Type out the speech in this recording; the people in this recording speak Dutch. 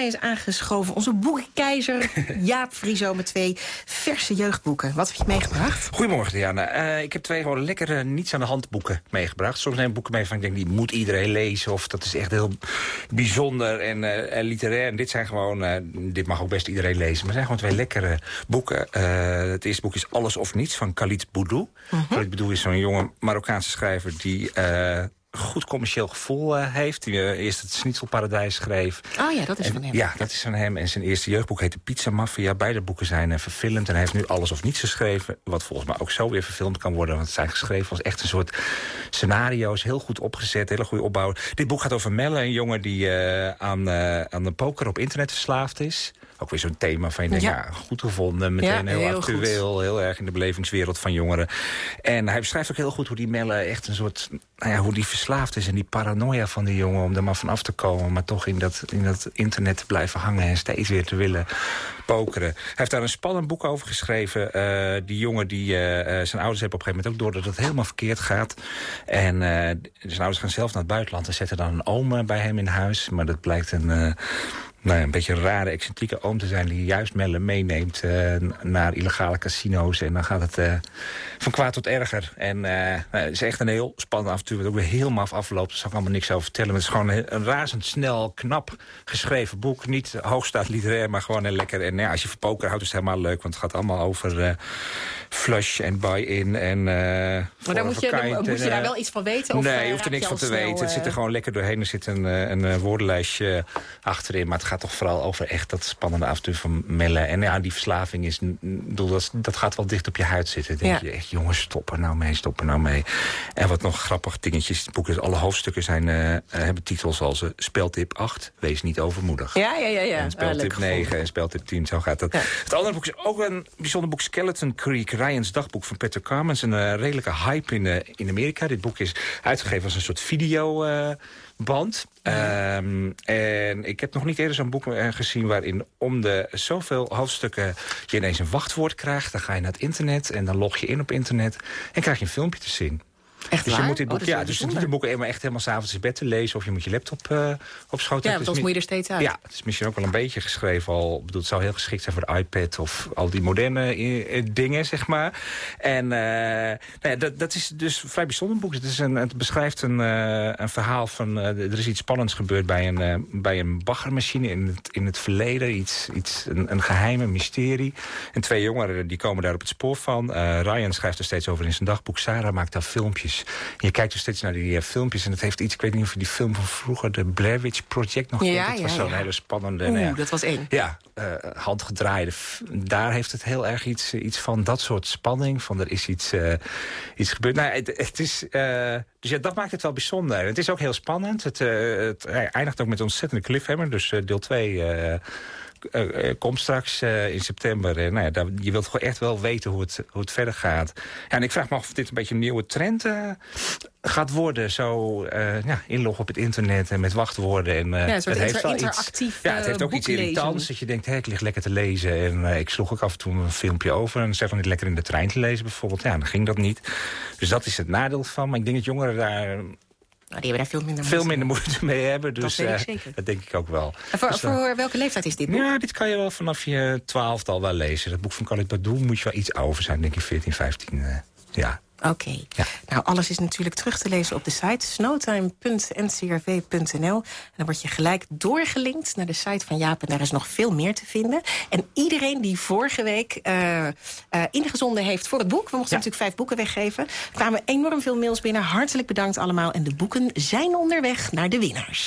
mij is aangeschoven onze boekenkeizer Jaap Frieso met 2 verse jeugdboeken. Wat heb je meegebracht? Goedemorgen, Diana. Ik heb 2 gewoon lekkere niets aan de hand boeken meegebracht. Soms neem ik boeken mee van ik denk, die moet iedereen lezen. Of dat is echt heel bijzonder en literair. En dit zijn gewoon, dit mag ook best iedereen lezen. Maar het zijn gewoon 2 lekkere boeken. Het eerste boek is Alles of Niets van Khalid Boudou. Khalid Boudou is zo'n jonge Marokkaanse schrijver die goed commercieel gevoel heeft. Die eerst het Schnitzelparadijs schreef. Oh ja, dat is van hem. Ja, dat is van hem. En zijn eerste jeugdboek heette Pizza Mafia. Beide boeken zijn verfilmd. En hij heeft nu Alles of Niets geschreven. Wat volgens mij ook zo weer verfilmd kan worden. Want het zijn geschreven als echt een soort scenario's. Heel goed opgezet, hele goede opbouw. Dit boek gaat over Melle, een jongen die aan de poker op internet verslaafd is. Ook weer zo'n thema van je denkt, ja, goed gevonden. Meteen heel actueel, goed. Heel erg in de belevingswereld van jongeren. En hij beschrijft ook heel goed hoe die Melle echt een soort, hoe die verslaafd is. En die paranoia van die jongen om er maar van af te komen. Maar toch in dat internet te blijven hangen en steeds weer te willen pokeren. Hij heeft daar een spannend boek over geschreven. Die jongen die zijn ouders hebben op een gegeven moment ook door dat het helemaal verkeerd gaat. En zijn ouders gaan zelf naar het buitenland en zetten dan een oom bij hem in huis. Maar dat blijkt een beetje een rare, excentrieke oom te zijn die juist Melle meeneemt naar illegale casino's. En dan gaat het van kwaad tot erger. En het is echt een heel spannend avontuur, wat ook weer heel maf afloopt. Daar zal ik allemaal niks over vertellen. Maar het is gewoon een razendsnel, knap geschreven boek. Niet hoogstaand literair, maar gewoon heel lekker. En als je van poker houdt, is het helemaal leuk. Want het gaat allemaal over flush en buy-in. En maar dan moet je daar wel iets van weten? Of nee, je hoeft er niks van te weten. Het zit er gewoon lekker doorheen. Er zit een woordenlijstje achterin. Maar het gaat toch vooral over echt dat spannende avontuur van Melle. En die verslaving is, dat gaat wel dicht op je huid zitten. Dan denk je echt, jongens, stop er nou mee. En wat nog grappig dingetjes. Het boek is, alle hoofdstukken hebben titels als speltip 8, wees niet overmoedig. Ja. En speltip 9 en speltip 10, zo gaat dat. Ja. Het andere boek is ook een bijzonder boek, Skeleton Creek, Ryans dagboek van Peter Carmens. Een redelijke hype in Amerika. Dit boek is uitgegeven als een soort videoband. En ik heb nog niet eerder zo'n boek gezien waarin om de zoveel hoofdstukken je ineens een wachtwoord krijgt. Dan ga je naar het internet en dan log je in op internet en krijg je een filmpje te zien. Echt dus waar? je moet dit boek, dus het niet de boeken echt helemaal 's avonds in bed te lezen of je moet je laptop op schoot hebben. Ja, want moet je er steeds uit. Ja, het is misschien ook wel een beetje geschreven al. Het zou heel geschikt zijn voor de iPad of al die moderne dingen, zeg maar. En dat is dus een vrij bijzonder boek. Het beschrijft een verhaal van er is iets spannends gebeurd bij een baggermachine in het verleden. Een geheime mysterie. En 2 jongeren die komen daar op het spoor van. Ryan schrijft er steeds over in zijn dagboek. Sarah maakt daar filmpjes. Je kijkt dus steeds naar die filmpjes en het heeft iets, ik weet niet of je die film van vroeger, de Blair Witch Project nog kent. Dat was zo'n hele spannende. Dat was eng. Ja, handgedraaide. Daar heeft het heel erg iets van dat soort spanning. Van er is iets gebeurd. Nou, het is, dus ja, dat maakt het wel bijzonder. Het is ook heel spannend. Het eindigt ook met een ontzettende cliffhanger. Dus deel 2 komt straks in september. Je wilt gewoon echt wel weten hoe het verder gaat. Ja, en ik vraag me af of dit een beetje een nieuwe trend gaat worden. Zo inloggen op het internet en met wachtwoorden. En, een soort het heeft interactief het heeft ook iets irritants. Dat je denkt, ik lig lekker te lezen. En ik sloeg ook af en toe een filmpje over. En zeg van niet lekker in de trein te lezen bijvoorbeeld. Ja, dan ging dat niet. Dus dat is het nadeel van. Maar ik denk dat jongeren daar die hebben daar veel minder moeite mee hebben. Dus dat weet ik zeker. Dat denk ik ook wel. En voor welke leeftijd is dit boek? Ja, dit kan je wel vanaf je 12e al wel lezen. Dat boek van Khalid Boudou moet je wel iets ouder zijn. Denk ik 14, 15 jaar. Oké. Ja. Nou, alles is natuurlijk terug te lezen op de site snowtime.ncrv.nl. En dan word je gelijk doorgelinkt naar de site van Jaap. En daar is nog veel meer te vinden. En iedereen die vorige week ingezonden heeft voor het boek. We mochten natuurlijk 5 boeken weggeven. Er kwamen enorm veel mails binnen. Hartelijk bedankt allemaal. En de boeken zijn onderweg naar de winnaars.